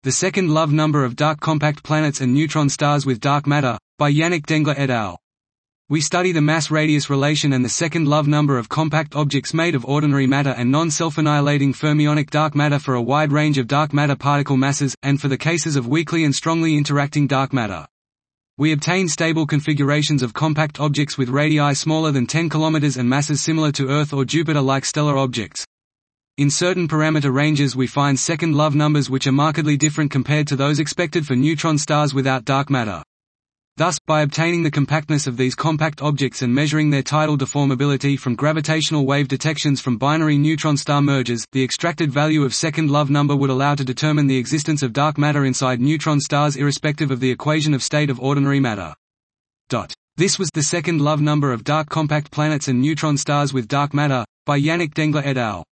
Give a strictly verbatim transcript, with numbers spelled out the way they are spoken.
The Second Love Number of Dark Compact Planets and Neutron Stars with Dark Matter, by Yannick Dengler et al. We study the mass-radius relation and the second love number of compact objects made of ordinary matter and non-self-annihilating fermionic dark matter for a wide range of dark matter particle masses, and for the cases of weakly and strongly interacting dark matter. We obtain stable configurations of compact objects with radii smaller than ten kilometers and masses similar to Earth or Jupiter like stellar objects. In certain parameter ranges we find second love numbers which are markedly different compared to those expected for neutron stars without dark matter. Thus, by obtaining the compactness of these compact objects and measuring their tidal deformability from gravitational wave detections from binary neutron-star mergers, the extracted value of second love number would allow to determine the existence of dark matter inside neutron stars irrespective of the equation of state of ordinary matter. This was The Second Love Number of Dark Compact Planets and Neutron Stars with Dark Matter, by Yannick Dengler et al.